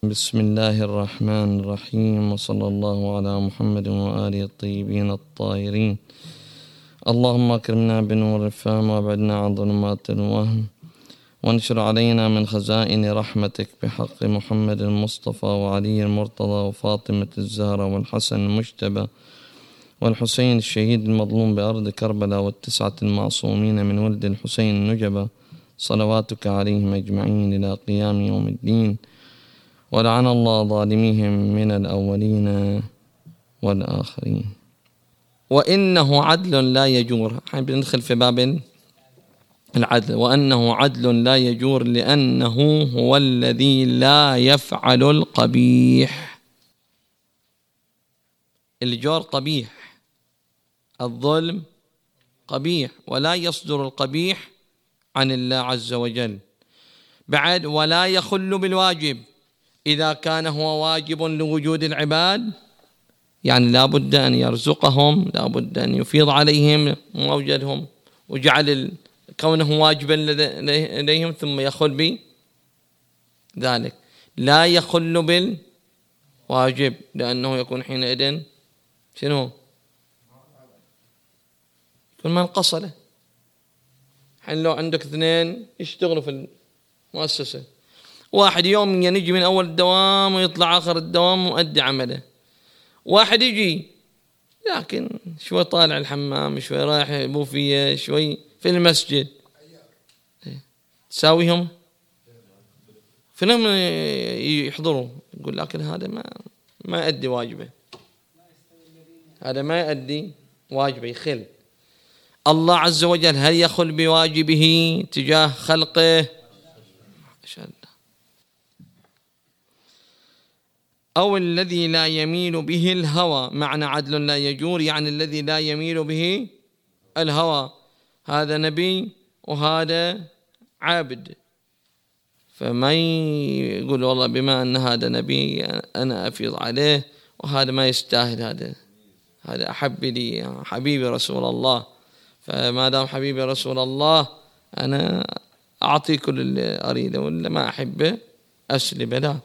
بسم الله الرحمن الرحيم، وصلى الله على محمد وآله الطيبين الطاهرين. اللهم أكرمنا بنور الفهم وابعدنا عن ظلمات الوهم، وانشر علينا من خزائن رحمتك بحق محمد المصطفى وعلي المرتضى وفاطمة الزهرة والحسن المجتبى والحسين الشهيد المظلوم بأرض كربلاء والتسعة المعصومين من ولد الحسين النجبة، صلواتك عليهم أجمعين إلى قيام يوم الدين. ولعن الله ظالميهم من الأولين والآخرين. وإنه عدل لا يجور، بندخل في باب العدل. وأنه عدل لا يجور لأنه هو الذي لا يفعل القبيح. الجور قبيح، الظلم قبيح، ولا يصدر القبيح عن الله عز وجل. بعد ولا يخل بالواجب، إذا كان هو واجب لوجود العباد، يعني لا بد أن يرزقهم، لا بد أن يفيض عليهم موجدهم، وجعل كونه واجبا لديهم ثم يخل بذلك. لا يخل بالواجب لأنه يكون حينئذ شنو؟ يكون منقصة. حين لو عندك اثنين يشتغلوا في المؤسسة، واحد يوم يجي من أول الدوام ويطلع آخر الدوام ومؤدي عمله، واحد يجي لكن شوي طالع الحمام، شوي رايح بوفية، شوي في المسجد، تساويهم فينهم يحضروا. يقول لكن هذا ما يؤدي واجبه، هذا ما يؤدي واجبه، يخل. الله عز وجل هل يخل بواجبه تجاه خلقه؟ ما شاء الله. أو الذي لا يميل به الهوى، معنى عدل لا يجور يعني الذي لا يميل به الهوى. هذا نبي وهذا عابد، فما يقول والله بما أن هذا نبي أنا أفيض عليه وهذا ما يستاهل، هذا أحب لي، حبيبي رسول الله، فما دام حبيبي رسول الله أنا أعطي كل اللي أريده، ولا ما أحبه أسلب له.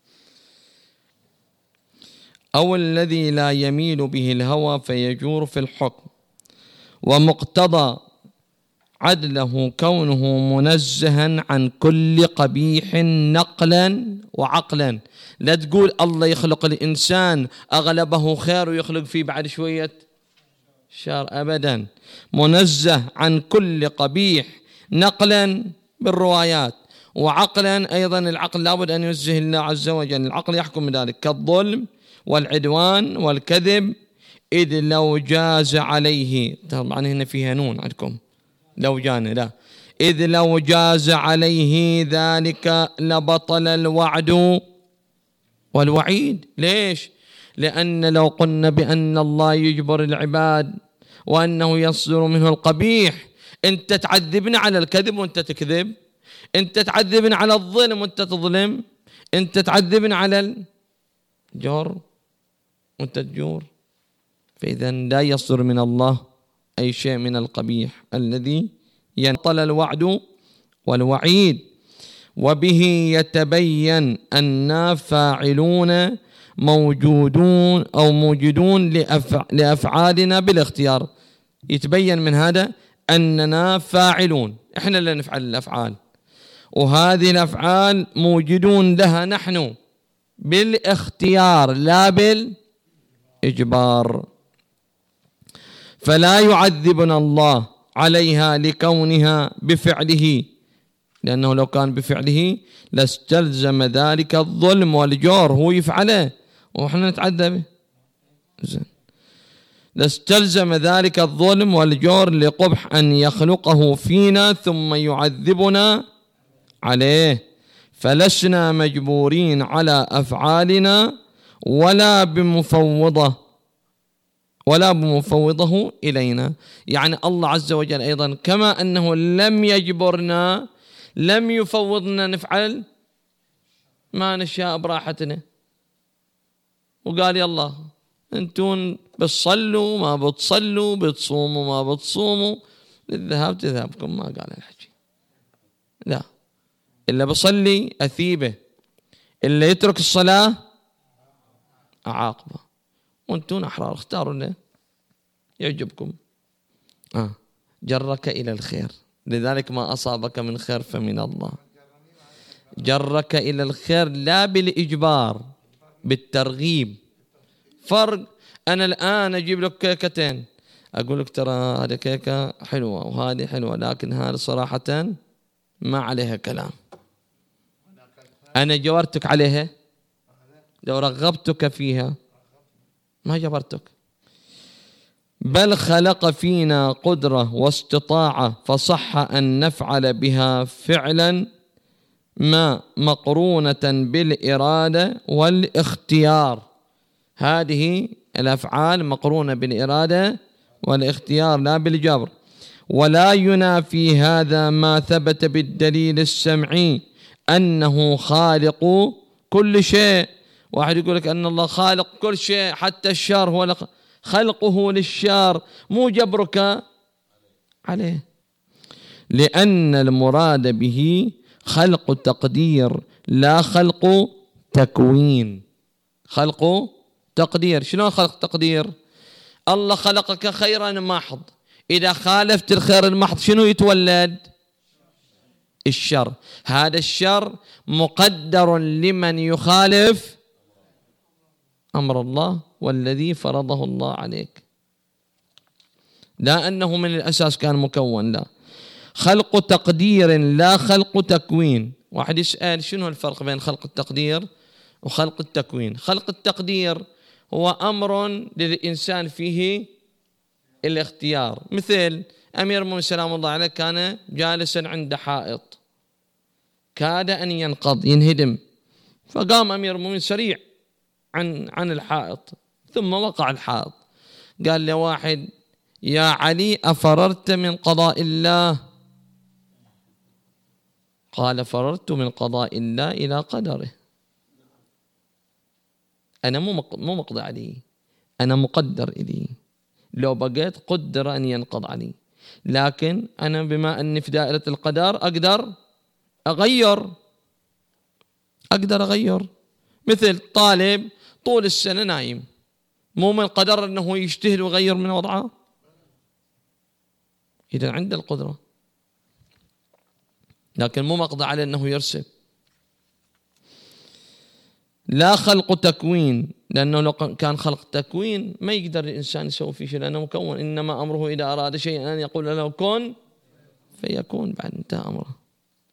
أو الذي لا يميل به الهوى فيجور في الحكم. ومقتضى عدله كونه منزها عن كل قبيح نقلا وعقلا. لا تقول الله يخلق الإنسان أغلبه خير ويخلق فيه بعد شوية شر، أبدا. منزه عن كل قبيح نقلا بالروايات، وعقلا أيضا. العقل لابد أن ينزه الله عز وجل، العقل يحكم بذلك، كالظلم والعدوان والكذب. إذ لو جاز عليه، طبعا هنا فيها نون عندكم، لو جان لا، إذ لو جاز عليه ذلك لبطل الوعد والوعيد. ليش؟ لأن لو قلنا بأن الله يجبر العباد وأنه يصدر منه القبيح، أنت تعذبنا على الكذب وأنت تكذب، أنت تعذبنا على الظلم وأنت تظلم، أنت تعذبنا على الجور وأنت تجور. فإذا لا يصدر من الله أي شيء من القبيح الذي ينطل الوعد والوعيد. وبه يتبين أن فاعلون موجودون أو موجودون لأفعالنا بالاختيار. يتبين من هذا أننا فاعلون، إحنا اللي نفعل الأفعال، وهذه الأفعال موجودون لها نحن بالاختيار لا بالإجبار. فلا يعذبنا الله عليها لكونها بفعله، لأنه لو كان بفعله لاستلزم ذلك الظلم والجور، هو يفعله وإحنا نتعذب. لاستلزم ذلك الظلم والجور لقبح أن يخلقه فينا ثم يعذبنا عليه. فلسنا مجبورين على أفعالنا ولا بمفوضه إلينا. يعني الله عز وجل أيضا كما أنه لم يجبرنا، لم يفوضنا نفعل ما نشاء براحتنا، وقال يلا أنتون بتصلوا ما بتصلوا، بتصوموا ما بتصوموا، للذهاب تذهبكم، ما قال الحكي لا، إلا بصلي أثيبه، اللي يترك الصلاة أعاقبه. وأنتم أحرار، اختاروا اللي يعجبكم. جرك إلى الخير، لذلك ما أصابك من خير فمن الله. جرك إلى الخير لا بالإجبار، بالترغيب. فرق. أنا الآن أجيب لك كيكتين، أقول لك ترى هذه كيكة حلوة وهذه حلوة، لكن هذه صراحة ما عليها كلام. أنا جبرتك عليها؟ لو رغبتك فيها ما جبرتك، بل خلق فينا قدرة واستطاعة، فصح أن نفعل بها فعلا ما مقرونة بالإرادة والاختيار. هذه الأفعال مقرونة بالإرادة والاختيار لا بالجبر. ولا ينافي هذا ما ثبت بالدليل السمعي أنه خالق كل شيء. واحد يقول لك أن الله خالق كل شيء، حتى الشر هو خلقه للشر، مو جبرك عليه، لأن المراد به خلق تقدير لا خلق تكوين. خلق تقدير. شنو خلق تقدير؟ الله خلقك خيرا محض، إذا خالفت الخير المحض شنو يتولد؟ الشر. هذا الشر مقدر لمن يخالف أمر الله والذي فرضه الله عليك، لا أنه من الأساس كان مكون، لا، خلق تقدير لا خلق تكوين. واحد يسأل شنو الفرق بين خلق التقدير وخلق التكوين؟ خلق التقدير هو أمر للإنسان فيه الاختيار. مثل أمير المؤمنين سلام الله عليه كان جالسا عند حائط كاد أن ينقض ينهدم، فقام أمير المؤمنين سريع عن الحائط، ثم وقع الحائط. قال لواحد: يا علي أفررت من قضاء الله؟ قال: فررت من قضاء الله إلى قدره. أنا مو مقضى علي، أنا مقدر إلي، لو بقيت قدر أن ينقض علي، لكن أنا بما أني في دائرة القدر أقدر أغير. مثل طالب طول السنة نايم، مو من القدر أنه يجتهد ويغير من وضعه، إذا عنده القدرة، لكن مو مقضى عليه أنه يرسب. لا خلق تكوين، لأنه لو كان خلق تكوين ما يقدر الإنسان يسوي فيه شيء، لأنه مكون. إنما أمره إذا أراد شيئا أن يقول له كن فيكون، بعد انتهى أمره.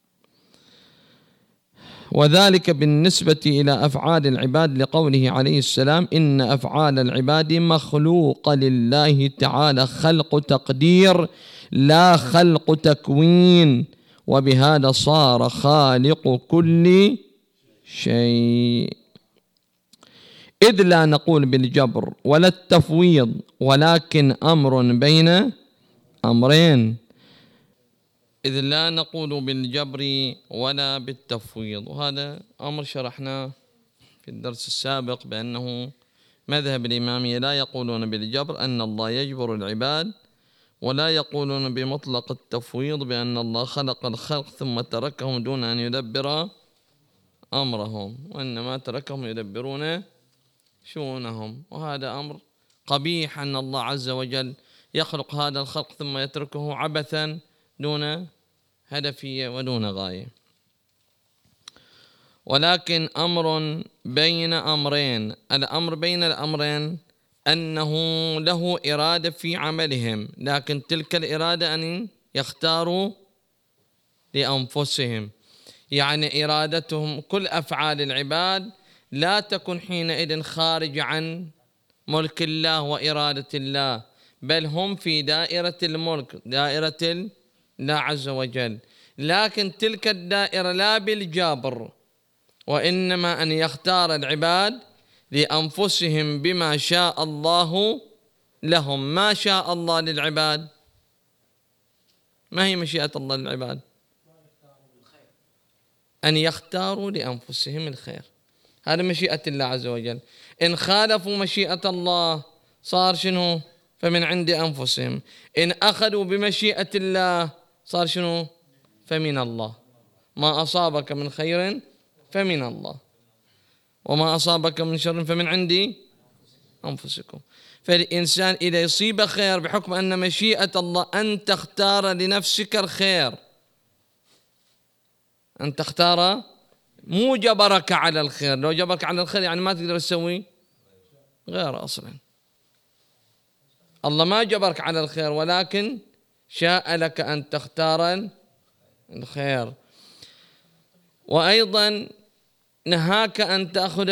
وذلك بالنسبة إلى أفعال العباد لقوله عليه السلام: إن أفعال العباد مخلوقة لله تعالى خلق تقدير لا خلق تكوين، وبهذا صار خالق كل شيء. إذ لا نقول بالجبر ولا التفويض، ولكن أمر بين أمرين. إذ لا نقول بالجبر ولا بالتفويض، وهذا أمر شرحناه في الدرس السابق، بأنه مذهب الإمامية لا يقولون بالجبر أن الله يجبر العباد، ولا يقولون بمطلق التفويض بأن الله خلق الخلق ثم تركهم دون أن يدبر أمرهم، وإنما تركهم يدبرون شؤونهم. وهذا أمر قبيح، أن الله عز وجل يخلق هذا الخلق ثم يتركه عبثا دون هدفية ودون غاية. ولكن أمر بين أمرين. الأمر بين الأمرين أنه له إرادة في عملهم، لكن تلك الإرادة أن يختاروا لأنفسهم، يعني إرادتهم كل أفعال العباد لا تكن حينئذ خارج عن ملك الله وإرادة الله، بل هم في دائرة الملك، دائرة الله عز وجل، لكن تلك الدائرة لا بالجبر، وإنما أن يختار العباد لأنفسهم بما شاء الله لهم. ما شاء الله للعباد، ما هي مشيئة الله للعباد؟ أن يختاروا لأنفسهم الخير، هذا مشيئة الله عز وجل. إن خالفوا مشيئة الله صار شنو؟ فمن عند أنفسهم. إن أخذوا بمشيئة الله صار شنو؟ فمن الله. ما أصابك من خير فمن الله. وما أصابك من شر فمن عندي أنفسكم. فالإنسان إذا يصيب خير بحكم أن مشيئة الله أن تختار لنفسك الخير، أن تختار، مو جبرك على الخير. لو جبرك على الخير يعني ما تقدر تسوي غير أصلا. الله ما جبرك على الخير ولكن شاء لك أن تختار الخير. وأيضا نهاك أن تأخذ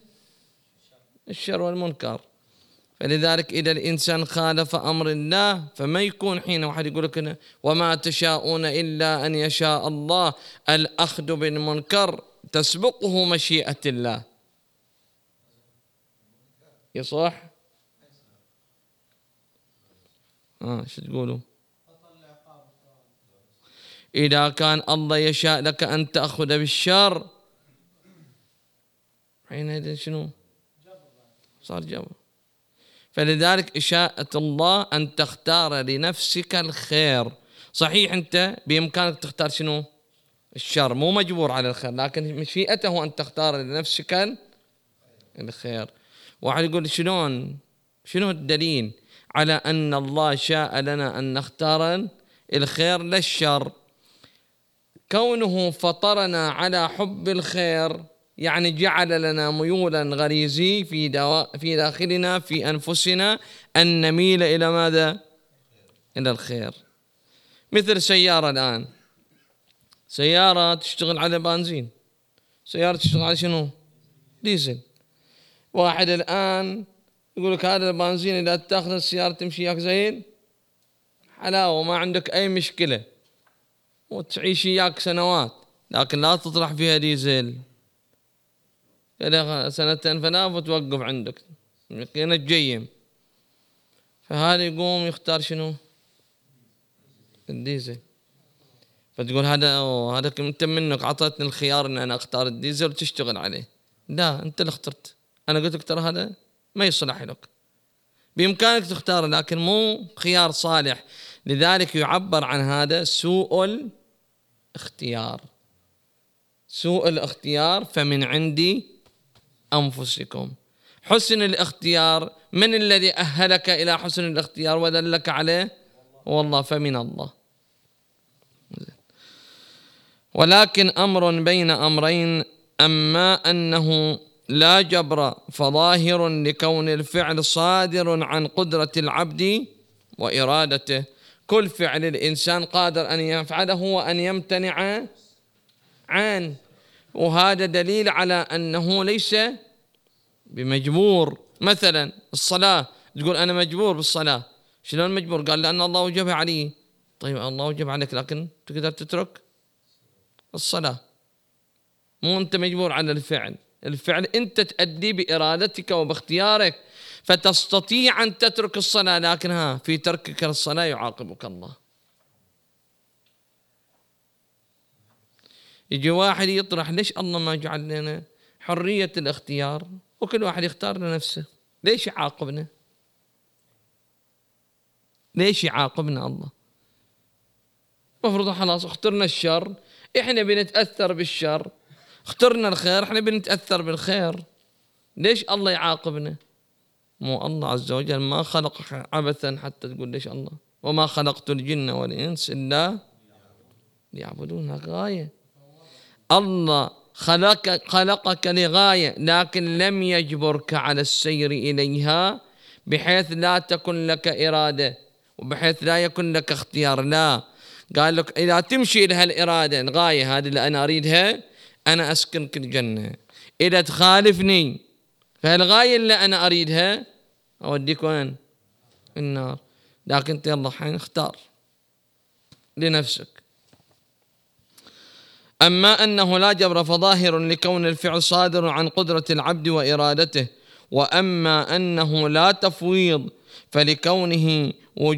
بالشر والمنكر. فلذلك إذا الإنسان خالف أمر الله فما يكون حين واحد يقول لك وما تشاءون إلا أن يشاء الله، الأخذ بالمنكر تسبقه مشيئة الله. يصح؟ شو تقولوا؟ إذا كان الله يشاء لك أن تأخذ بالشر حينئذ شنو؟ صار جبر. فلذلك إشاءة الله أن تختار لنفسك الخير. صحيح أنت بإمكانك تختار شنو؟ الشر، مو مجبور على الخير، لكن مشيئته أن تختار لنفسك الخير. واحد يقول شنو الدليل على أن الله شاء لنا أن نختار الخير لا الشر؟ كونه فطرنا على حب الخير يعني جعل لنا ميولا غريزي في داخلنا في أنفسنا أن نميل إلى ماذا؟ إلى الخير. مثل سيارة الآن، سيارة تشتغل على بنزين، سيارة تشتغل على شنو؟ ديزل. واحد الآن يقول لك هذا البنزين إذا تأخذ السيارة تمشي ياك زين حلاوة ما عندك أي مشكلة وتعيش ياك سنوات، لكن لا تطرح فيها ديزل كذا سنتين ثلاث وتوقف عندك يقينا تجيم. فهذا يقوم يختار شنو؟ الديزل. فتقول هذا انت منك عطتني الخيار ان انا اختار الديزل وتشتغل عليه. لا، انت اللي اخترت، انا قلت لك ترى هذا ما يصلح لك، بامكانك تختار لكن مو خيار صالح. لذلك يعبر عن هذا سوء الاختيار. سوء الاختيار فمن عندي أنفسكم. حسن الاختيار من الذي أهلك إلى حسن الاختيار ودلك عليه؟ والله، فمن الله. ولكن أمر بين أمرين، أما أنه لا جبر فظاهر لكون الفعل صادر عن قدرة العبد وإرادته. كل فعل الإنسان قادر أن يفعله وأن يمتنع عنه، وهذا دليل على أنه ليس بمجبور. مثلا الصلاة، تقول أنا مجبور بالصلاة. شلون مجبور؟ قال لأن الله وجبها علي. طيب الله وجب عليك لكن تقدر تترك الصلاة، مو أنت مجبور على الفعل. الفعل أنت تؤدي بإرادتك وباختيارك، فتستطيع أن تترك الصلاة، لكن في تركك الصلاة يعاقبك الله. يجي واحد يطرح ليش الله ما جعل لنا حرية الاختيار وكل واحد يختار لنفسه؟ ليش يعاقبنا؟ ليش يعاقبنا الله؟ مفروض خلاص اخترنا الشر احنا بنتأثر بالشر، اخترنا الخير احنا بنتأثر بالخير. ليش الله يعاقبنا؟ مو الله عز وجل ما خلق عبثا حتى تقول ليش الله وما خلقت الجن والإنس إلا ليعبدون. غاية الله خلقك لغاية، لكن لم يجبرك على السير إليها بحيث لا تكن لك إرادة وبحيث لا يكن لك اختيار. لا، قال لك إذا تمشي لها الإرادة الغاية هذه اللي أنا أريدها أنا أسكنك الجنة، إذا تخالفني فالغاية اللي أنا أريدها أوديك وين؟ النار. لكن أنت يلا حين اختار لنفسك. أما أنه لا جبر فظاهر لكون الفعل صادر عن قدرة العبد وإرادته. وأما أنه لا تفويض فلكونه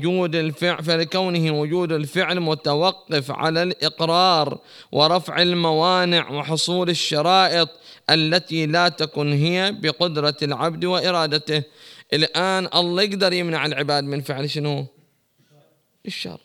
وجود الفعل متوقف على الإقرار ورفع الموانع وحصول الشرائط التي لا تكن هي بقدرة العبد وإرادته. الآن الله يقدر يمنع العباد من فعل شنو؟ الشر.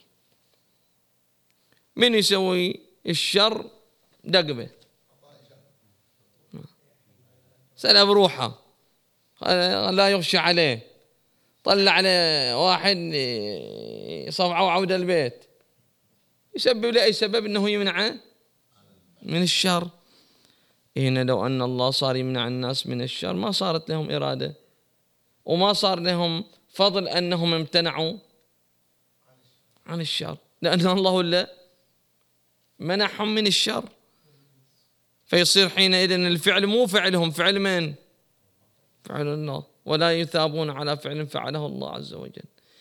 من يسوي الشر؟ دقبه. سأله بروحه لا يغشى عليه، طلع عليه واحد يصفعه وعود البيت، يسبب لأي سبب أنه يمنعه من الشر. هنا لو أن الله صار يمنع الناس من الشر ما صارت لهم إرادة، وما صار لهم فضل أنهم امتنعوا عن الشر، لأن الله لا منعهم من الشر. فيصير حينئذ الفعل مو فعلهم، فعل من؟ فعل الله، ولا يثابون على فعل فعله الله عز وجل.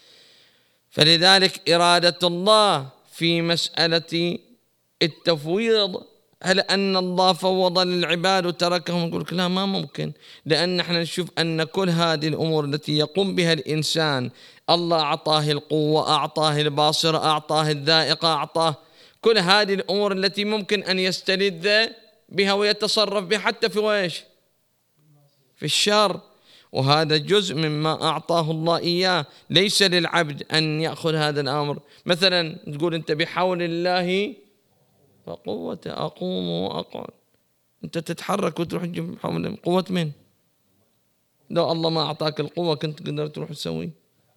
فلذلك إرادة الله في مسألة التفويض، هل أن الله فوض للعباد وتركهم؟ يقول لك لا، ما ممكن، لأن احنا نشوف أن كل هذه الأمور التي يقوم بها الإنسان الله أعطاه القوة، أعطاه الباصرة، أعطاه الذائقة، أعطاه كل هذه الأمور التي ممكن أن يستلذ بها ويتصرف بها حتى في ويش؟ في الشر. وهذا جزء مما أعطاه الله إياه، ليس للعبد أن يأخذ هذا الأمر. مثلا تقول أنت بحول الله وقوته أقوم وأقعد، أنت تتحرك وتروح تجيب حول قوة من؟ لو الله ما أعطاك القوة كنت قدرت تروح تسوي.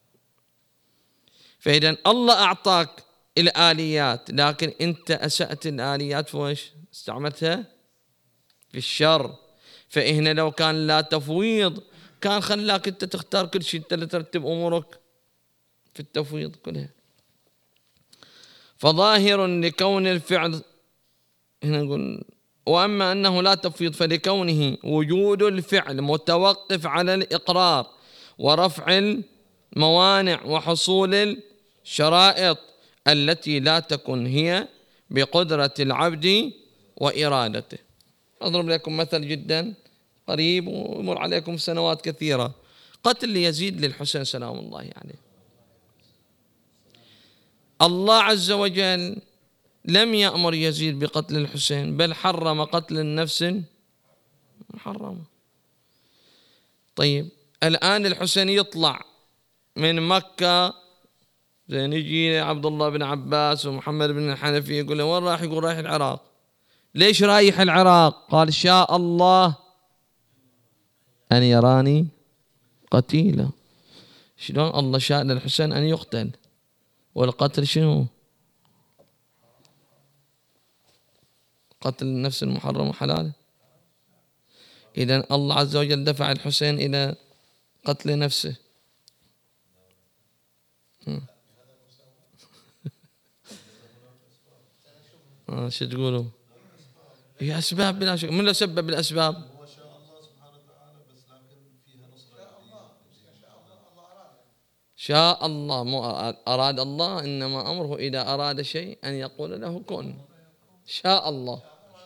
فإذا الله أعطاك الآليات، لكن أنت أسأت الآليات في ويش؟ استعملتها في الشر. فإهنا لو كان لا تفويض كان خلاك أنت تختار كل شيء، أنت اللي ترتب أمورك في التفويض كلها. فظاهر لكون الفعل، هنا نقول وأما أنه لا تفويض فلكونه وجود الفعل متوقف على الإقرار ورفع الموانع وحصول الشرائط التي لا تكن هي بقدرة العبد وإرادته. أضرب لكم مثل جدا قريب ويمر عليكم سنوات كثيرة. قتل يزيد للحسين سلام الله عليه، الله عز وجل لم يأمر يزيد بقتل الحسين، بل حرم قتل النفس محرمة. طيب الآن الحسين يطلع من مكة، زين يجي عبد الله بن عباس ومحمد بن الحنفي يقول له وين رايح؟ يقول رايح العراق. ليش رايح العراق؟ قال شاء الله أن يراني قتيلا. شلون الله شاء للحسين أن يقتل؟ والقتل شنو؟ قتل النفس المحرم حلال. إذن الله عز وجل دفع الحسين إلى قتل نفسه. شو تقولوا؟ هي أسباب بلا شك. من اللي سبب الأسباب؟ هو شاء الله سبحانه وتعالى، بس لكن فيها نصرة. شاء الله، مو أراد الله، إنما أمره إذا أراد شيء أن يقول له كن. شاء الله.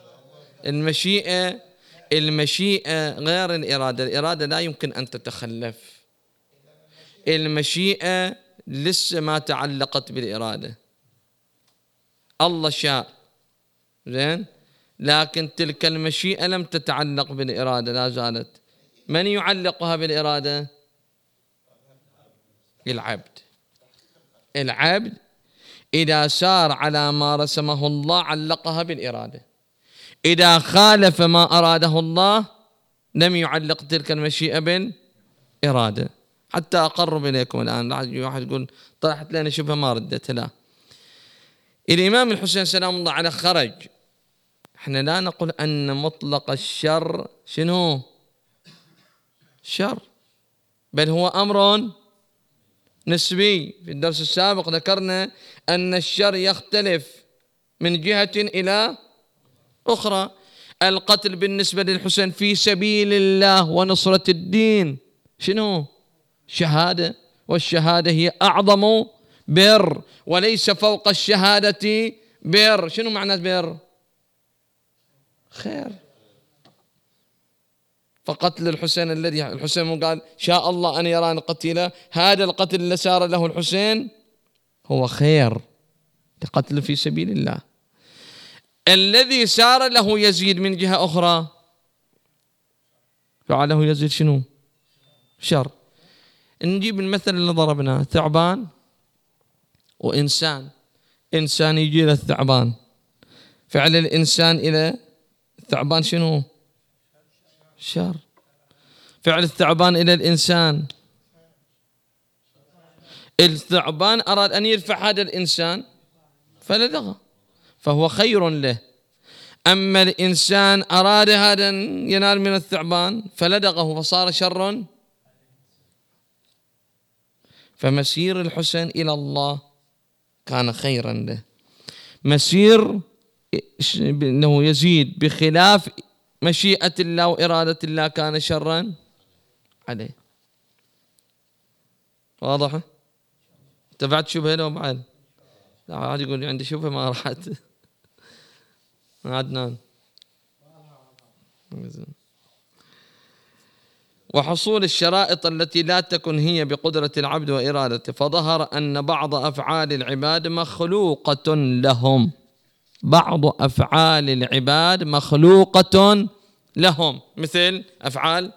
المشيئة غير الإرادة. الإرادة لا يمكن أن تتخلف. المشيئة لسه ما تعلقت بالإرادة. الله شاء زين، لكن تلك المشيئة لم تتعلق بالإرادة، لا زالت. من يعلقها بالإرادة؟ العبد إذا سار على ما رسمه الله علقها بالإرادة، إذا خالف ما أراده الله لم يعلق تلك المشيئة بالإرادة. حتى أقرب إليكم الآن، واحد يقول طرحت لنا شبهة ما ردت. لا، الإمام الحسين سلام الله عليه خرج. احنا لا نقول أن مطلق الشر شنو؟ شر، بل هو أمر نسبي. في الدرس السابق ذكرنا أن الشر يختلف من جهة إلى أخرى. القتل بالنسبة للحسين في سبيل الله ونصرة الدين شنو؟ شهادة، والشهادة هي أعظم بر، وليس فوق الشهادة بر. شنو معنى بر؟ خير. فقتل الحسين الذي الحسين قال شاء الله أن يراني قتيلا، هذا القتل اللي سار له الحسين هو خير، قتل في سبيل الله. الذي سار له يزيد من جهة أخرى فعله يزيد شنو؟ شر. نجيب المثل اللي ضربناه، ثعبان وإنسان. إنسان يجي له الثعبان، فعل الإنسان إلى الثعبان شنو؟ شر. فعل الثعبان إلى الإنسان، الثعبان أراد أن يرفع هذا الإنسان فلدغه فهو خير له، أما الإنسان أراد هذا أن ينال من الثعبان فلدغه فصار شر. فمسير الحسين إلى الله كان خيرا له، مسير أنه يزيد بخلاف مشيئة الله وإرادة الله كان شرا عليه. واضح؟ تبعت شبهة لو بعد؟ لا عاد يقول عندي شبهة ما راحت. عدنان. وحصول الشرائط التي لا تكن هي بقدرة العبد وإرادته، فظهر أن بعض أفعال العباد مخلوقة لهم، بعض أفعال العباد مخلوقة لهم، مثل أفعال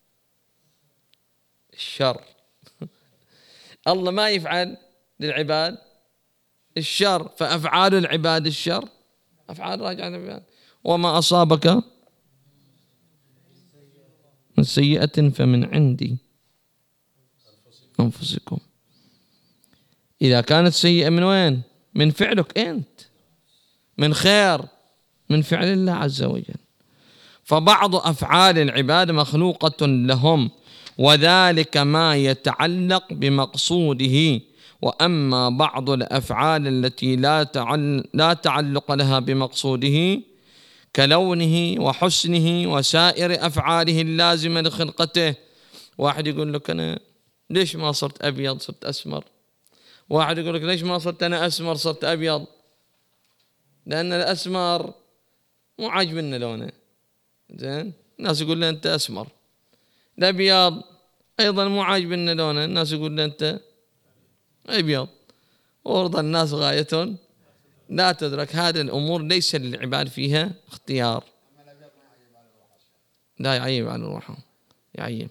الشر. الله ما يفعل للعباد الشر، فأفعال العباد الشر أفعال راجعة للعباد. وما أصابك من سيئة فمن عندي أنفسكم. إذا كانت سيئة من وين؟ من فعلك أنت، من خير من فعل الله عز وجل. فبعض أفعال العباد مخلوقة لهم، وذلك ما يتعلق بمقصوده. وأما بعض الأفعال التي لا تعلق لها بمقصوده كلونه وحسنه وسائر أفعاله اللازمة لخلقته. واحد يقول لك أنا ليش ما صرت أبيض صرت أسمر؟ واحد يقول لك ليش ما صرت أنا أسمر صرت أبيض؟ لأن الأسمر مو عاجبنا لونه، زين، الناس يقول له أنت أسمر. الأبيض أيضا مو عاجبنا لونه، الناس يقول له أنت أبيض. ورضا الناس غاية لا تدرك. هذه الأمور ليس للعباد فيها اختيار. لا يعيب على الروح، يعيب.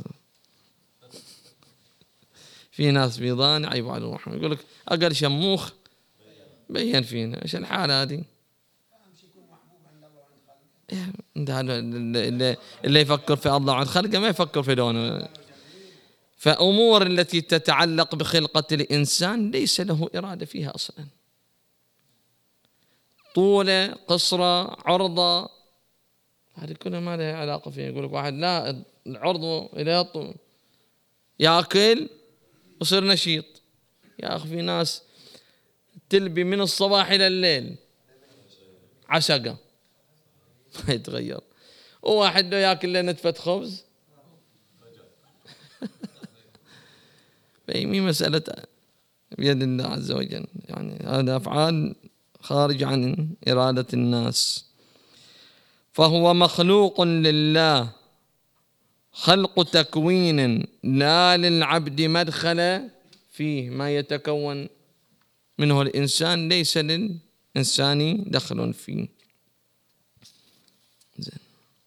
في ناس بيضان يعيب على الروح، يقول لك أقل شموخ بين فينا. إيش الحالة هذه؟ اللي يفكر في الله عن خلقه ما يفكر في لونه. فأمور التي تتعلق بخلقة الإنسان ليس له إرادة فيها أصلا، طولة قصرة عرضة هذه كلها ما لها علاقة فيها. يقول لك واحد لا العرض إلى الطول يأكل وصير نشيط. يا أخي في ناس تلبي من الصباح إلى الليل عشقة ما يتغير، وواحد لو يأكل له نتفة خبز. فهي مسألة بيد الله عز وجل، يعني هذا أفعال خارج عن إرادة الناس. فهو مخلوق لله، خلق تكوين لا للعبد مدخل فيه. ما يتكون منه الإنسان ليس للإنسان دخل فيه. زين.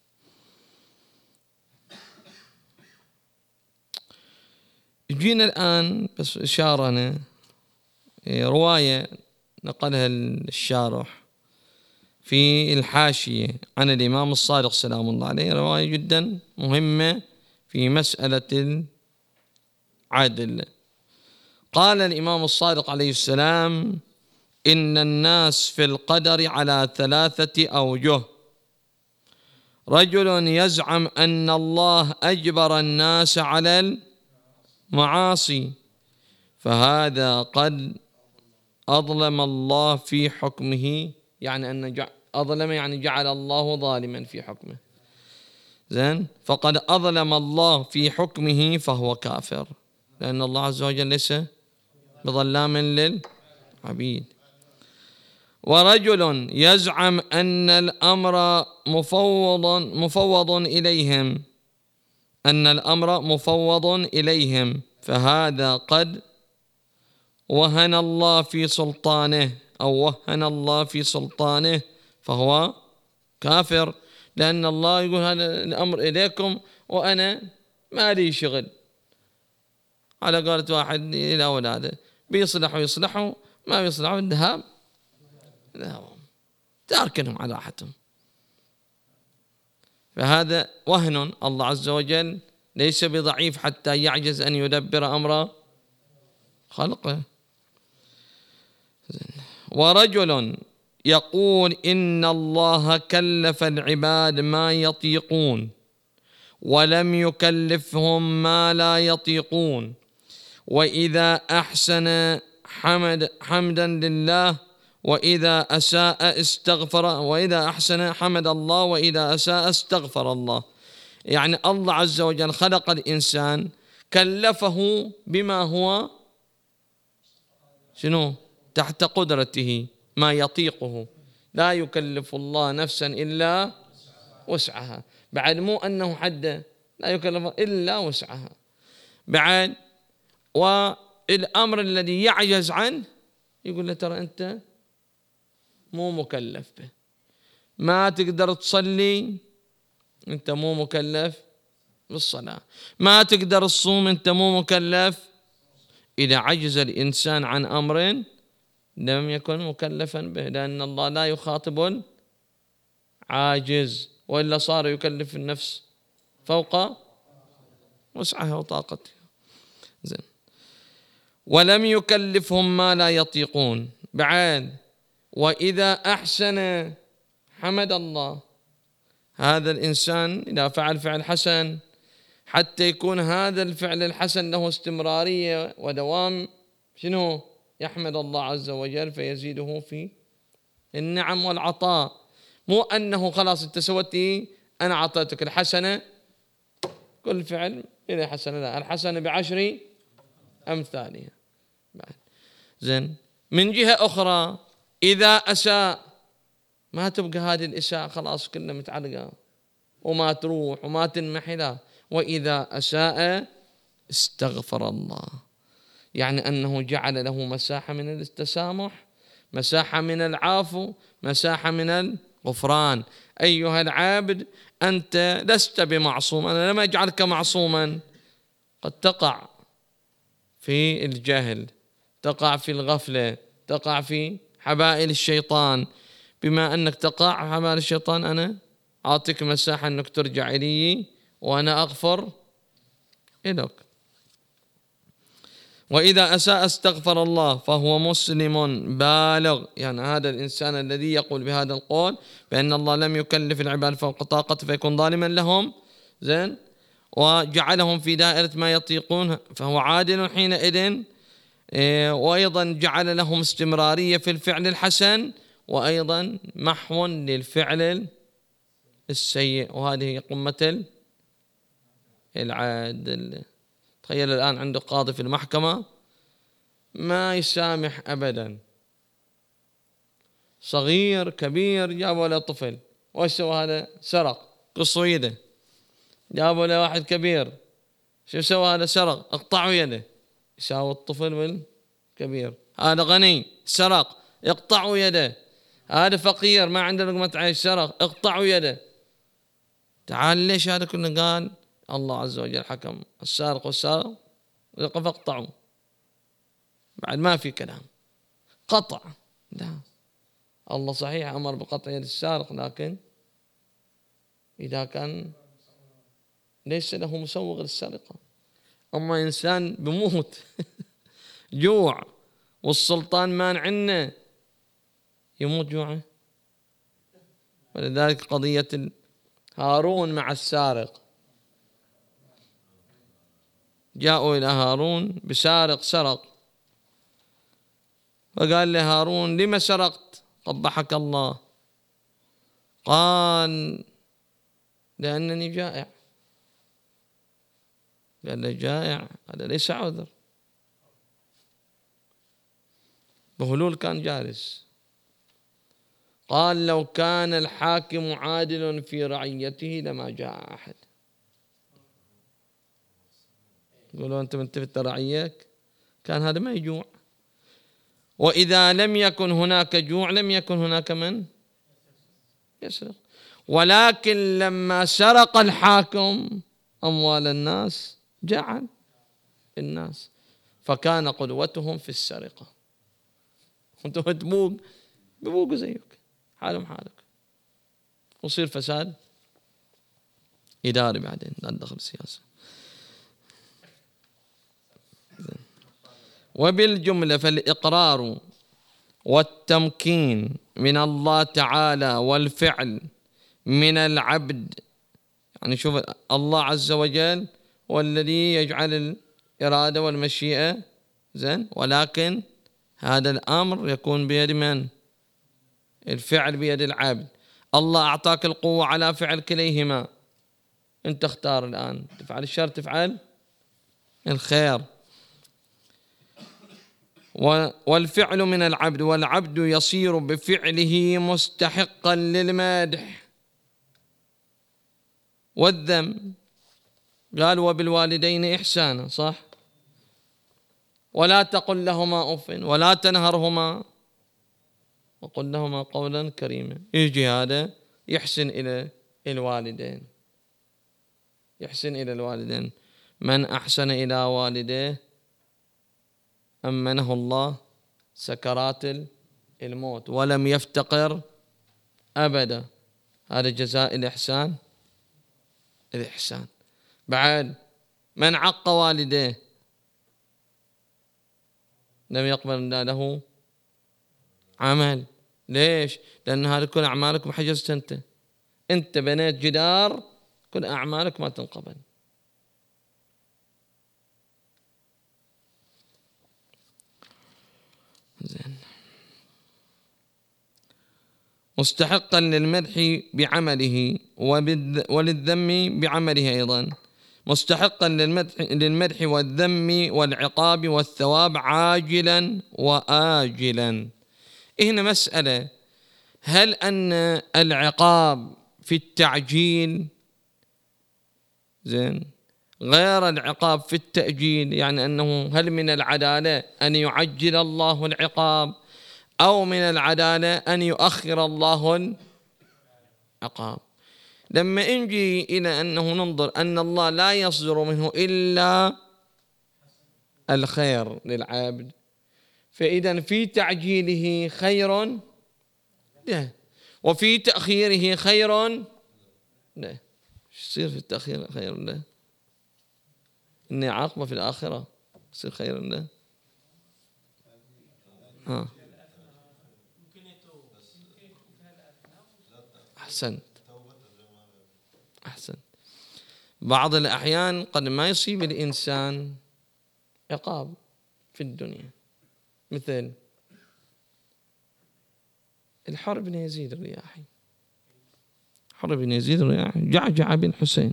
جينا الآن بس إشارة رواية نقلها الشارح في الحاشية عن الإمام الصادق سلام الله عليه، رواية جدا مهمة في مسألة العدل. قال الإمام الصادق عليه السلام: إن الناس في القدر على 3 أوجه. رجل يزعم أن الله أجبر الناس على المعاصي، فهذا قد أظلم الله في حكمه، يعني أن أظلم يعني جعل الله ظالما في حكمه. زين، فقد أظلم الله في حكمه فهو كافر، لأن الله عز وجل ليس بظلام للعبيد. ورجل يزعم أن الأمر مفوض إليهم، أن الأمر مفوض إليهم، فهذا قد وهن الله في سلطانه، أو وهن الله في سلطانه فهو كافر، لأن الله يقول هذا الأمر إليكم وأنا ما لي شغل. على قولة واحد إلى أولاده بيصلحوا يصلحوا، ما بيصلحوا الذهاب تاركنهم على راحتهم. فهذا وهن الله عز وجل ليس بضعيف حتى يعجز أن يدبر أمر خلقه. ورجل يقول إن الله كلف العباد ما يطيقون ولم يكلفهم ما لا يطيقون، وإذا أحسن حمدا لله، وإذا أساء استغفر، وإذا أحسن حمد الله، وإذا أساء استغفر الله. يعني الله عز وجل خلق الإنسان كلفه بما هو شنو تحت قدرته، ما يطيقه. لا يكلف الله نفسا إلا وسعها. بعد مو أنه حد لا يكلف إلا وسعها. بعد والأمر الذي يعجز عنه يقول له ترى أنت مو مكلف به. ما تقدر تصلي أنت مو مكلف بالصلاة، ما تقدر تصوم أنت مو مكلف. إذا عجز الإنسان عن أمر لم يكن مكلفا به، لأن الله لا يخاطب العاجز، وإلا صار يكلف النفس فوق وسعها وطاقتها. زين. ولم يكلفهم ما لا يطيقون. بعد وإذا أحسن حمد الله. هذا الإنسان إذا فعل فعل حسن، حتى يكون هذا الفعل الحسن له استمرارية ودوام، شنو؟ يحمد الله عز وجل فيزيده في النعم والعطاء. مو أنه خلاص أنت سويت إيه؟ أنا أعطيتك الحسنة، كل فعل إلى حسنة، لا، الحسنة بعشر أمثالها. زين. من جهة أخرى إذا أساء، ما تبقى هذه الإساءة خلاص كلها متعلقة وما تروح وما تنمحي، لا. وإذا أساء استغفر الله، يعني أنه جعل له مساحة من التسامح، مساحة من العفو، مساحة من الغفران. أيها العابد أنت لست بمعصوم، أنا لم أجعلك معصوما. قد تقع في الجهل، تقع في الغفلة، تقع في حبائل الشيطان. بما أنك تقع في حبائل الشيطان أنا أعطيك مساحة أنك ترجع إلي وأنا أغفر إليك. وإذا أساء استغفر الله فهو مسلم بالغ. يعني هذا الإنسان الذي يقول بهذا القول بأن الله لم يكلف العباد فوق طاقته فيكون ظالما لهم، زين، وجعلهم في دائرة ما يطيقون، فهو عادل حينئذ. وأيضا جعل لهم استمرارية في الفعل الحسن، وأيضا محو للفعل السيء، وهذه قمة العدل. تخيل الآن عنده قاضي في المحكمة ما يسامح أبدا، صغير كبير، جابوا له طفل، وش سوى هذا؟ سرق، قصوا يده. جابوا له واحد كبير، شو سوى هذا؟ سرق، اقطعوا يده. يساوي الطفل والكبير. هذا غني سرق، اقطعوا يده. هذا فقير ما عنده لقمة عيش، سرق، اقطعوا يده. تعال ليش هذا كله؟ قال الله عز وجل حكم السارق والسارق فاقطعوا. بعد ما في كلام، قطع. لا، الله صحيح أمر بقطع يد السارق، لكن إذا كان ليس له مسوغ للسرقة. أما إنسان بموت جوع والسلطان مانعنا، يموت جوعه. ولذلك قضية هارون مع السارق، جاءوا إلى هارون بسارق سرق، فقال له هارون لما سرقت؟ قبحك الله. قال لأنني جائع. قال له جائع هذا ليس عذر، بهلول كان جالس. قال لو كان الحاكم عادل في رعيته لما جاء أحد. يقولوا أنت منتفت رعيك، كان هذا ما يجوع. وإذا لم يكن هناك جوع لم يكن هناك من يسرق. ولكن لما سرق الحاكم أموال الناس جعل الناس، فكان قدوتهم في السرقة. أنتم ببوق زيك، حالهم حالك، وصير فساد إداري بعدين لا ندخل السياسة. وبالجملة فالإقرار والتمكين من الله تعالى والفعل من العبد، يعني شوف الله عز وجل هو الذي يجعل الإرادة والمشيئة زين، ولكن هذا الأمر يكون بيد من؟ الفعل بيد العبد. الله أعطاك القوة على فعل كليهما، أنت اختار الآن تفعل الشر تفعل الخير. والفعل من العبد، والعبد يصير بفعله مستحقا للمدح والذم. قال وبالوالدين إحسانا، صح؟ ولا تقل لهما أف ولا تنهرهما وقل لهما قولا كريما. يجي هذا يحسن إلى الوالدين، يحسن إلى الوالدين. من أحسن إلى والديه أمنه الله سكرات الموت ولم يفتقر أبدا. هذا جزاء الإحسان، الإحسان. بعد من عق والديه لم يقبل له عمل. ليش؟ لأن هذه كل أعمالك محجزت، أنت بنيت جدار، كل أعمالك ما تنقبل. زين. مستحقا للمدح بعمله وللذم بعمله أيضا. مستحقا للمدح والذم والعقاب والثواب عاجلا وآجلا. هنا مسألة، هل أن العقاب في التعجيل زين غير العقاب في التأجيل؟ يعني أنه هل من العدالة أن يعجل الله العقاب أو من العدالة أن يؤخر الله العقاب؟ لما نجي إلى أنه ننظر أن الله لا يصدر منه إلا الخير للعبد، فإذا في تعجيله خير له وفي تأخيره خير له. يصير في التأخير خير له؟ إني عاقبة في الآخرة يصير خير له. أحسنت. أحسن. بعض الأحيان قد ما يصيب الإنسان عقاب في الدنيا، مثل الحر بن يزيد الرياحي. حر بن يزيد الرياحي جعجع بن حسين،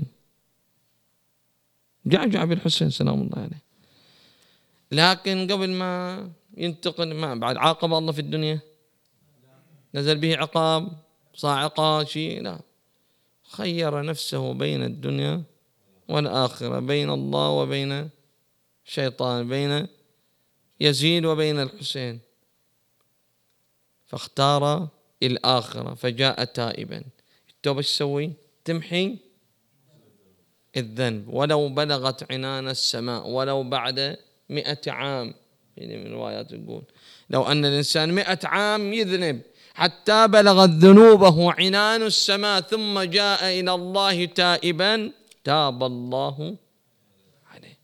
جعجع بن حسين سلام الله عليه، لكن قبل ما ينتقل ما بعد عاقب الله في الدنيا، نزل به عقاب صاعقة شيء، لا، خير نفسه بين الدنيا والآخرة، بين الله وبين الشيطان، بين يزيد وبين الحسين، فاختار الآخرة فجاء تائبا. التوبة ايش تسوي؟ تمحي الذنب ولو بلغت عنان السماء ولو بعد 100 عام. يعني من روايات يقول لو أن الإنسان 100 عام يذنب حتى بلغت ذنوبه عنان السماء ثم جاء إلى الله تائبا تاب الله عليه.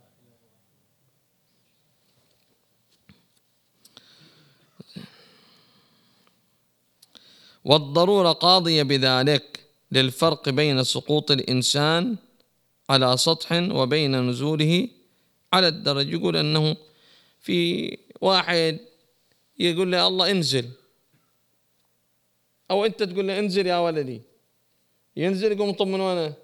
والضرورة قاضية بذلك للفرق بين سقوط الإنسان على سطح وبين نزوله على الدرج. يقول أنه في واحد يقول له الله انزل، أو أنت تقول له انزل يا ولدي، ينزل يقوم طب من وين؟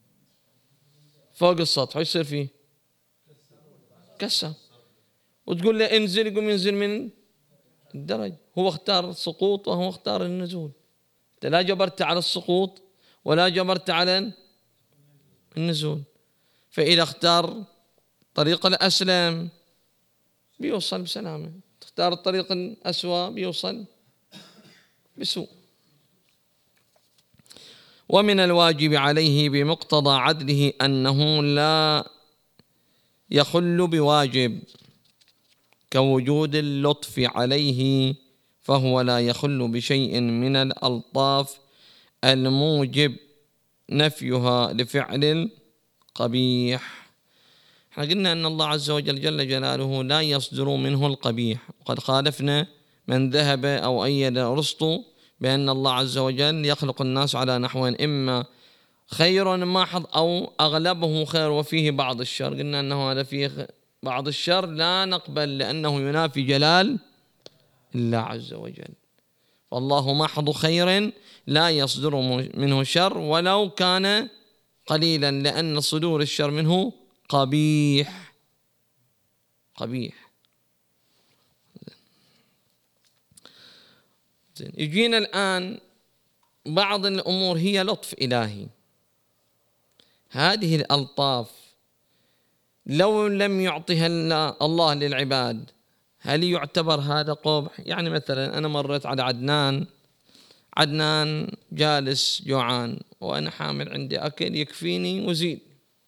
فوق السطح، ايش يصير فيه؟ كسر. وتقول له انزل يقوم ينزل من الدرج. هو اختار السقوط وهو اختار النزول. أنت لا جبرت على السقوط ولا جبرت على النزول، فإذا اختار طريق الأسلم بيوصل بسلامة، تختار الطريق الأسوأ بيوصل بسوء. ومن الواجب عليه بمقتضى عدله أنه لا يخل بواجب كوجود اللطف عليه، فهو لا يخل بشيء من الألطاف الموجب نفيها لفعل القبيح. احنا قلنا أن الله عز وجل جل جلاله لا يصدر منه القبيح، وقد خالفنا من ذهب أو أيد أرسطو بأن الله عز وجل يخلق الناس على نحوين، إما خير محض أو أغلبه خير وفيه بعض الشر. قلنا أنه هذا فيه بعض الشر لا نقبل، لأنه ينافي جلال الله عز وجل. فالله محض خير لا يصدر منه شر ولو كان قليلا، لأن صدور الشر منه قبيح. يجينا الآن بعض الأمور هي لطف إلهي. هذه الألطاف لو لم يعطها الله للعباد هل يعتبر هذا قبح؟ يعني مثلا أنا مريت على عدنان جالس جوعان وأنا حامل عندي أكل يكفيني وزيد،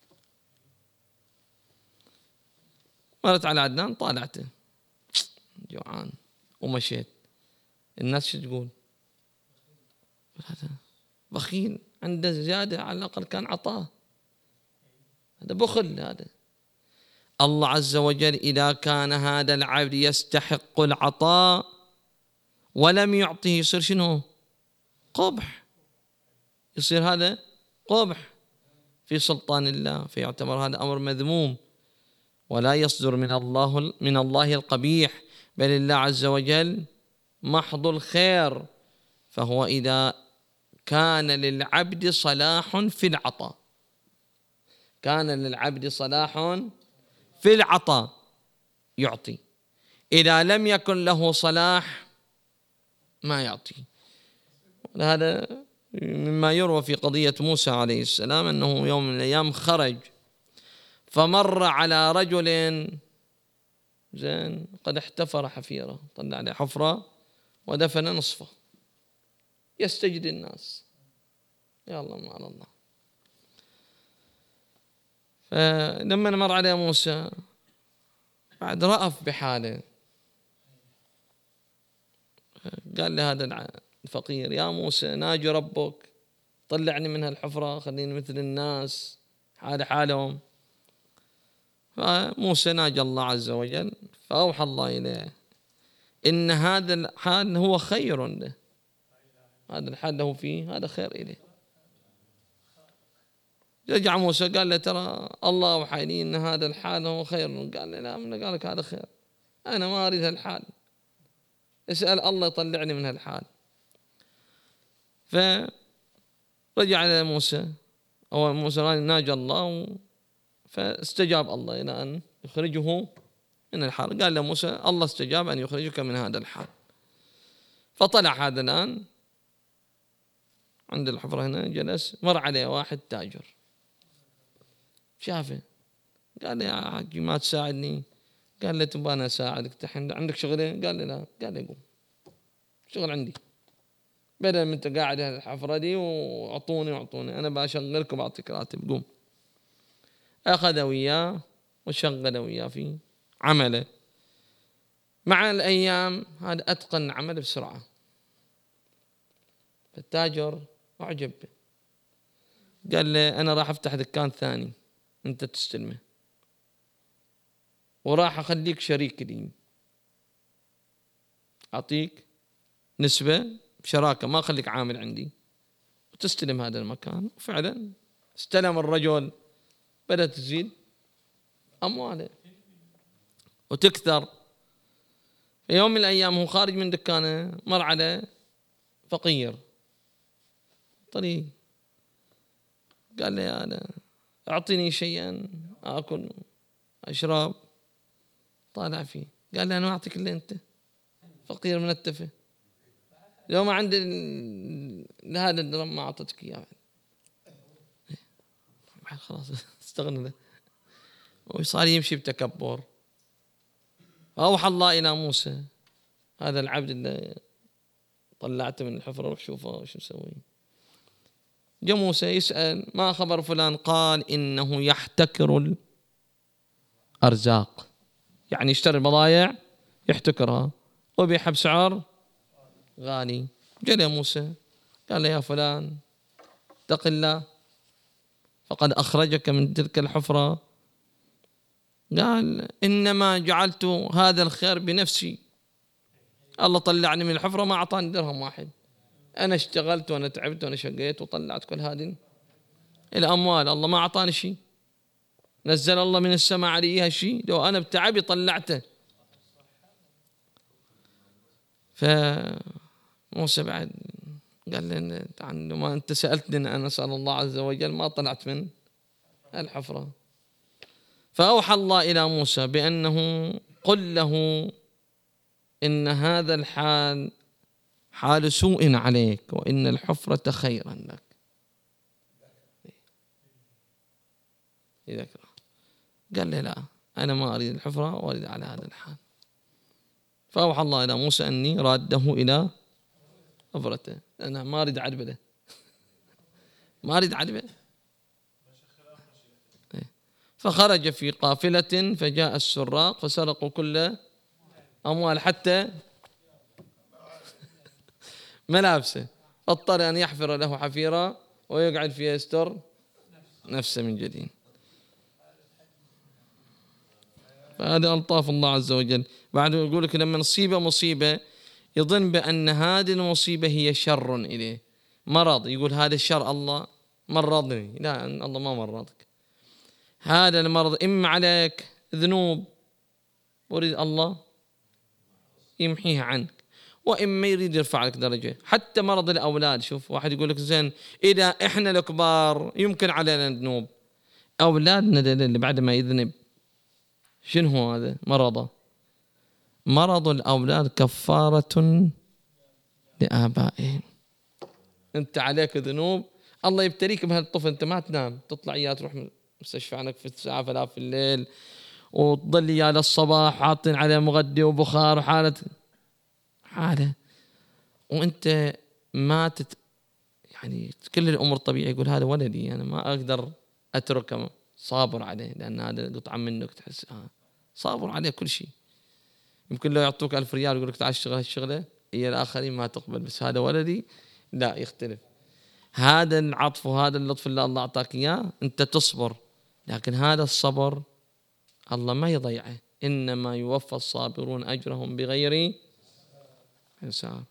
مرت على عدنان طالعته جوعان ومشيت، الناس شو تقول؟ هذا بخيل، عنده زيادة، على الأقل كان عطاه، هذا بخل. هذا الله عز وجل إذا كان هذا العبد يستحق العطاء ولم يعطه يصير شنو؟ قبح، يصير هذا قبح في سلطان الله، فيعتبر هذا أمر مذموم ولا يصدر من الله القبيح، بل الله عز وجل محض الخير. فهو إذا كان للعبد صلاح في العطاء، كان للعبد صلاح في العطاء يعطي، إذا لم يكن له صلاح ما يعطي. هذا مما يروى في قضية موسى عليه السلام أنه يوم من الأيام خرج فمر على رجل زين قد احتفر حفيرة، طلع عليه حفرة ودفن نصفه، يستجدي الناس، يا الله ما على الله. فلما مر عليه موسى بعد رأف بحاله قال لهذا الفقير: يا موسى ناجي ربك، طلعني من هالحفرة، خليني مثل الناس حالهم. فموسى ناجى الله عز وجل، فأوحى الله إليه إن هذا الحال هو خير له، هذا الحال له فيه هذا خير إليه. رجع موسى قال له: ترى الله أوحى لي إن هذا الحال هو خير. قال له: لا، من قال لك هذا خير؟ أنا ما أريد هالحال، اسأل الله يطلعني من هالحال. فرجع إلى موسى، أو موسى ناجى الله، فاستجاب الله إلى أن يخرجه من الحال. قال له موسى: الله استجاب أن يخرجك من هذا الحال. فطلع هذا الآن عند الحفرة هنا، جلس، مر عليه واحد تاجر شافه، قال له: يا حاجي ما تساعدني؟ قال له: تبغى أنا أساعدك؟ تحن عندك شغله؟ قال له: لا. قال له: قوم، شغل عندي، بدل من أنت قاعد الحفرة دي وأعطوني، أنا بشغلك وبعطيك راتب، قوم. أخذ وياه وشغل وياه في عمله. مع الأيام هذا أتقن عمله بسرعة، التاجر أعجب به، قال له: أنا راح أفتح دكان ثاني أنت تستلمه، وراح أخليك شريك لي، أعطيك نسبة بشراكة، ما أخليك عامل عندي، وتستلم هذا المكان. وفعلا استلم الرجل، بدأت تزيد أمواله وتكثر. في يوم من الأيام هو خارج من دكانه مر على فقير طريق، قال له: يا أنا أعطيني شيئا أكل أشرب. طالع فيه قال له: أنا أعطيك اللي أنت فقير من التفه، لو ما عندي لهذا الدرهم ما أعطتك إياه. خلاص استغنى له، وصار يمشي بتكبر. فأوحى الله إلى موسى: هذا العبد اللي طلعته من الحفرة روح شوفه وش مسوي. جاء موسى يسأل: ما خبر فلان؟ قال: إنه يحتكر الأرزاق، يعني يشتري البضائع يحتكرها وبيعها بسعر غالي. جاء موسى قال له: يا فلان اتق الله، فقد أخرجك من تلك الحفرة قال إنما جعلت هذا الخير بنفسي، الله طلعني من الحفرة ما أعطاني درهم واحد، أنا اشتغلت وأنا تعبت وأنا شقيت وطلعت كل هذه الأموال، الله ما أعطاني شيء، نزل الله من السماء عليها شيء؟ لو أنا بتعبي طلعته. فموسى بعد قال لنا ما أنت سألتني أنا أسأل الله عز وجل ما طلعت من الحفرة. فأوحى الله إلى موسى بأنه قل له إن هذا الحال حال سوء عليك وإن الحفرة خيرا لك. قال لي لا أنا ما أريد الحفرة وأريد على هذا الحال. فأوحى الله إلى موسى أني راده إلى حفرته، أنا ما أريد عدبله ما أريد عدبله. فخرج في قافلة فجاء السراق فسرقوا كل أموال حتى ملابسه، اضطر أن يحفر له حفيرة ويقعد فيها يستر نفسه من جديد. فهذه ألطاف الله عز وجل. بعد يقول لك لما نصيبه مصيبة يظن بأن هذه المصيبة هي شر إليه، مرض، يقول هذا الشر الله مرضني، لا الله ما مرضك، هذا المرض إما عليك ذنوب وريد الله يمحيها عنك، وإما يريد يرفع لك درجة. حتى مرض الأولاد، شوف واحد يقول لك زين إذا إحنا الكبار يمكن علينا ذنوب، أولادنا اللي بعد ما يذنب شنو هو هذا مرضه؟ مرض الأولاد كفارة لآبائهم. أنت عليك ذنوب الله يبتليك بهالطفل، أنت ما تنام تطلع إياه تروح مستشفى عنك في الساعة 3 في الليل وتضل إياه للصباح حاطين عليه مغذي وبخار وحالة وأنت ما يعني كل الأمور طبيعية. يقول هذا ولدي أنا ما أقدر أتركه، صابر عليه لأن هذا قطعة منك تحس صابر عليه كل شيء. يمكن لو يعطوك 1000 ريال يقول لك تعال اشتغل هالشغلة، هي الآخرين ما تقبل، بس هذا ولدي لا يختلف. هذا العطف وهذا اللطف اللي الله أعطاك إياه أنت تصبر، لكن هذا الصبر الله ما يضيعه، إنما يوفى الصابرون أجرهم بغير حساب.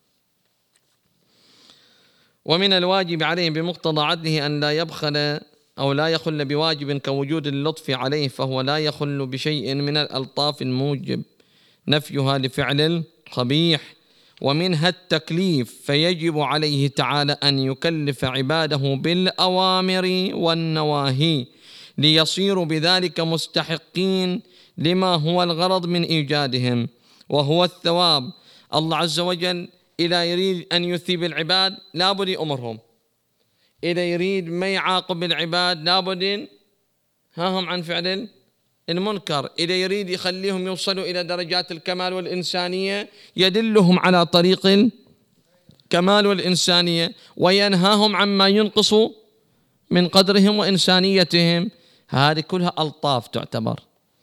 ومن الواجب عليهم بمقتضى عدله أن لا يبخل أو لا يخل بواجب كوجود اللطف عليه، فهو لا يخل بشيء من الألطاف الموجب نفيها لفعل القبيح، ومنها التكليف، فيجب عليه تعالى أن يكلف عباده بالأوامر والنواهي ليصيروا بذلك مستحقين لما هو الغرض من إيجادهم وهو الثواب. الله عز وجل إذا يريد أن يثيب العباد لابد يأمرهم، إذا يريد ما يعاقب العباد لابد ينهاهم عن فعل المنكر، إذا يريد يخليهم يوصلوا إلى درجات الكمال والإنسانية يدلهم على طريق الكمال والإنسانية وينهاهم عما ينقص من قدرهم وإنسانيتهم. هذه كلها ألطاف تعتبر.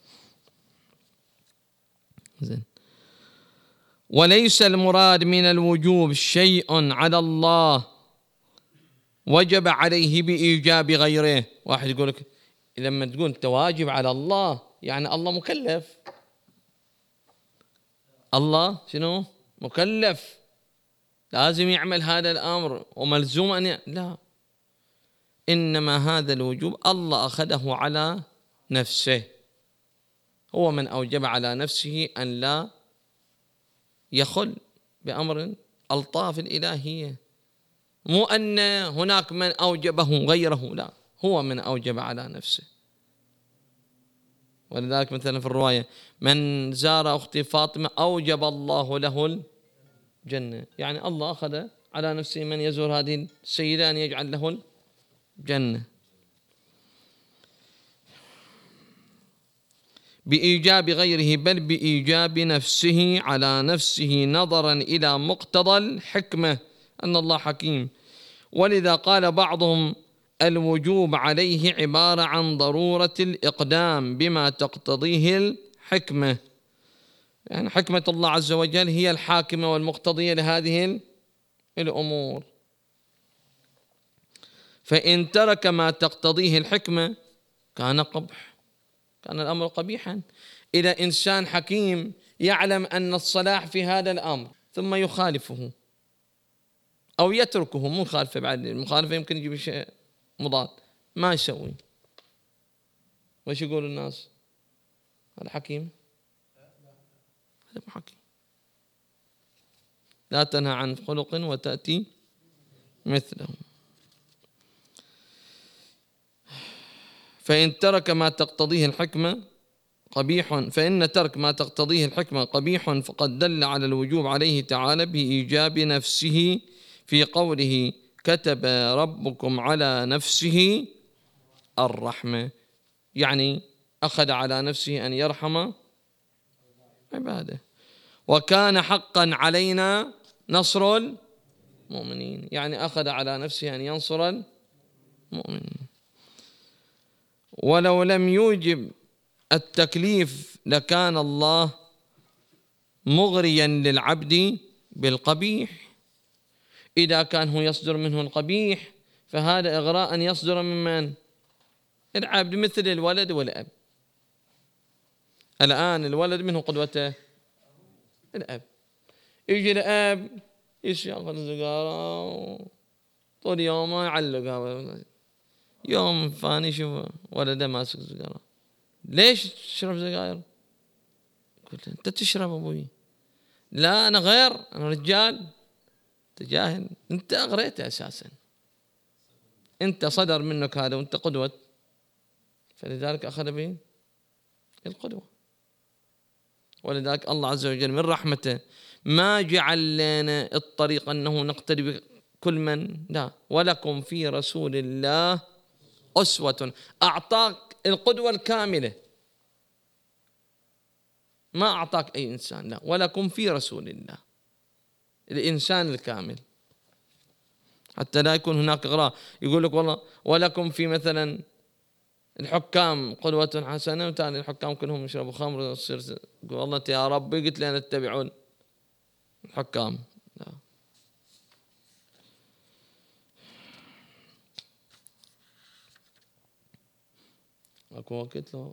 زين. وليس المراد من الوجوب شيء على الله وجب عليه بإيجاب غيره. واحد يقول لك لما تقول أنت واجب على الله يعني الله مكلف، الله شنو مكلف لازم يعمل هذا الأمر وملزوم أن لا، إنما هذا الوجوب الله أخذه على نفسه، هو من أوجب على نفسه أن لا يخل بأمر ألطاف الإلهية، مو أن هناك من أوجبه غيره، لا هو من أوجب على نفسه. ولذلك مثلا في الرواية من زار أختي فاطمة أوجب الله له الجنة، يعني الله أخذ على نفسه من يزور هذه السيدة أن يجعل له الجنة بإيجاب غيره، بل بإيجاب نفسه على نفسه نظرا إلى مقتضى الحكمة أن الله حكيم. ولذا قال بعضهم الوجوب عليه عبارة عن ضرورة الإقدام بما تقتضيه الحكمة، يعني حكمة الله عز وجل هي الحاكمة والمقتضية لهذه الأمور، فإن ترك ما تقتضيه الحكمة كان قبح، كان الأمر قبيحا. إذا إنسان حكيم يعلم أن الصلاح في هذا الأمر ثم يخالفه أو يتركه، مخالفة بعد المخالفة يمكن يجيب شيء مضاد، ما يسوي، وش يقول الناس؟ هذا حكيم؟ هذا مو حكيم. لا تنهى عن خلق وتأتي مثله. فإن ترك ما تقتضيه الحكمة قبيح، فإن ترك ما تقتضيه الحكمة قبيح، فقد دل على الوجوب عليه تعالى بإيجاب نفسه في قوله كتب ربكم على نفسه الرحمة، يعني أخذ على نفسه أن يرحم عباده. وكان حقا علينا نصر المؤمنين، يعني أخذ على نفسه أن ينصر المؤمنين. ولو لم يوجب التكليف لكان الله مغريا للعبد بالقبيح. إذا كان هو يصدر منه القبيح فهذا إغراء يصدر من من؟ العبد، مثل الولد والأب. الآن الولد منه قدوته الأب، يجي الأب يشغل سيجارة طول يومه يعلقها، يوم ثاني شوف ولده ماسك سيجارة، ليش تشرب سجاير؟ قلت أنت تشرب أبوي. لا أنا غير، أنا رجال. تجاهل، أنت أغريت أساسا، أنت صدر منك هذا وأنت قدوة، فلذلك أخذ به القدوة. ولذلك الله عز وجل من رحمته ما جعل لنا الطريق أنه نقتدي بكل من، لا، ولكم في رسول الله أسوة، أعطاك القدوة الكاملة، ما أعطاك أي إنسان، لا، ولكم في رسول الله الإنسان الكامل، حتى لا يكون هناك إغراء. يقول لك والله ولكم في مثلا الحكام قدوة حسنة، وتالي الحكام كلهم يشربوا خمر، تصير تقول والله أنت يا ربي قلت لنا اتبعون الحكام، لا. أكو وقت له.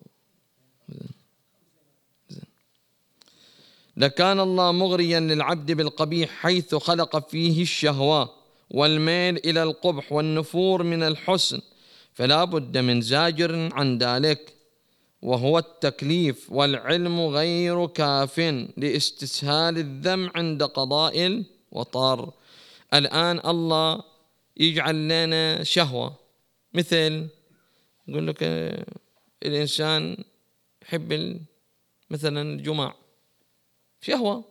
لكان الله مغريا للعبد بالقبيح حيث خلق فيه الشهوة والميل إلى القبح والنفور من الحسن، فلا بد من زاجر عن ذلك، وهو التكليف. والعلم غير كاف لاستسهال الذم عند قضاء الوطر. الآن الله يجعل لنا شهوة، مثل يقول لك الإنسان يحب مثلا الجماع، شهوة،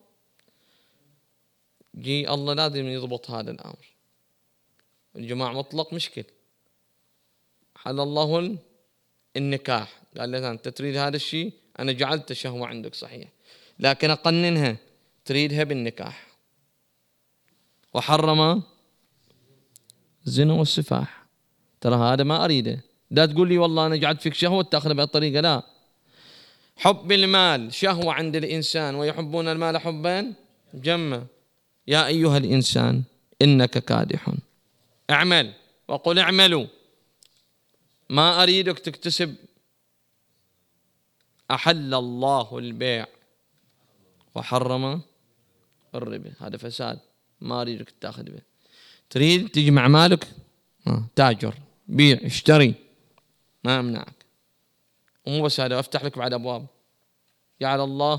جي الله لازم يضبط هذا الأمر. الجماع مطلق مشكل، حل الله النكاح، قال له أنت تريد هذا الشيء، أنا جعلت شهوة عندك صحيح، لكن أقننها، تريدها بالنكاح. وحرم الزنا والسفاح، ترى هذا ما أريده. لا تقول لي والله أنا جعلت فيك شهوة تأخذ بهالطريقة، لا. حب المال شهوة عند الإنسان، ويحبون المال حبا جما. يا أيها الإنسان إنك كادح، اعمل، وقل اعملوا، ما أريدك تكتسب. أحل الله البيع وحرم الربا، هذا فساد، ما أريدك تأخذ به. تريد تجمع مالك، تاجر، بيع، اشتري، ما أمنعك. ومو بس هذا، أفتح لك بعد أبواب. جعل الله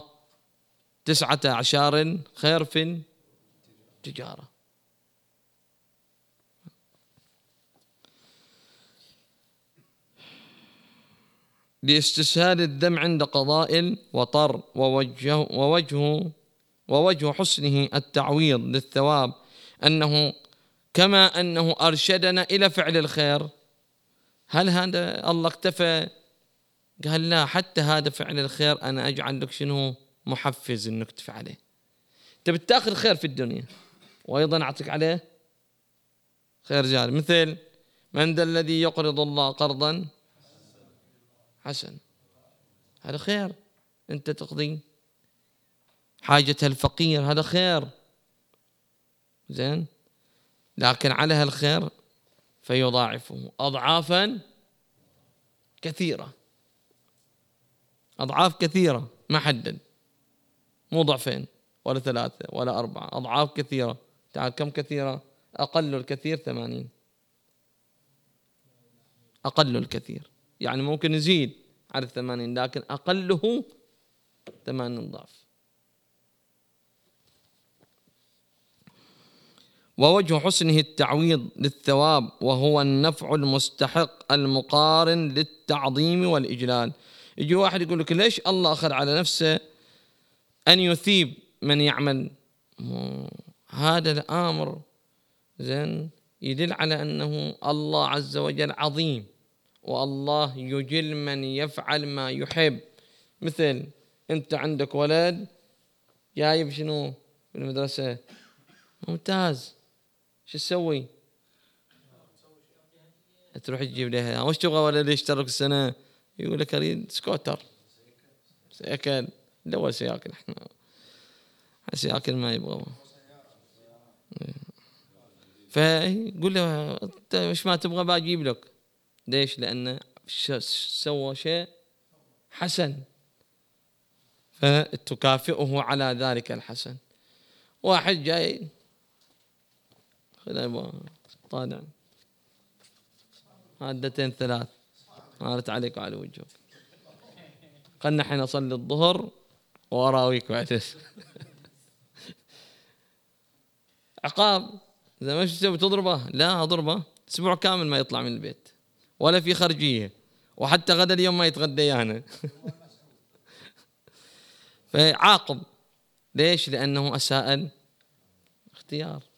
19 خير في التجارة. لاستسهال الذم عند قضاء الوطر، ووجه حسنه التعويض للثواب، أنه كما أنه أرشدنا إلى فعل الخير. هل هذا الله اكتفى؟ قال لا، حتى هذا فعل الخير أنا أجعل لك شنو محفز إنك تفعله. تبي تاخذ خير في الدنيا وأيضا أعطيك عليه خير جاري، مثل من ذا الذي يقرض الله قرضا حسن، هذا خير، أنت تقضي حاجة الفقير، هذا خير زين، لكن على هالخير فيضاعفه أضعافا كثيرة. أضعاف كثيرة ما حدد، مو ضعفين ولا 3 ولا 4، أضعاف كثيرة. تعال كم كثيرة؟ أقل الكثير 80، أقل الكثير يعني ممكن يزيد على 80، لكن أقله 80 ضعف. ووجه حسنه التعويض للثواب، وهو النفع المستحق المقارن للتعظيم والإجلال. يجي واحد يقول لك ليش الله أخذ على نفسه أن يثيب من يعمل؟ هذا الأمر زين يدل على أنه الله عز وجل عظيم، والله يجل من يفعل ما يحب. مثل أنت عندك ولد جايب شنو في المدرسة ممتاز، شو تسوي؟ تروح تجيب لها وش تبغى ولد يشترك السنة؟ يقول لك أريد سكوتر، سيكل. الأول سياكل، احنا سياكل ما يبغى. فيقول له أنت وش ما تبغى بجيب لك. ليش؟ لأنه سوى شيء حسن فتكافئه على ذلك الحسن. واحد جاي خلينا طالع مادتين 3 مالت عليك وعلى وجهك، خلنا حين أصلي الظهر وأراويك بعد. عقاب. إذا ما تسوي تضربه، لا أضربه أسبوع كامل ما يطلع من البيت ولا في خرجية، وحتى غدا اليوم ما يتغدى أنا. فعاقب. ليش؟ لأنه أساء اختيار.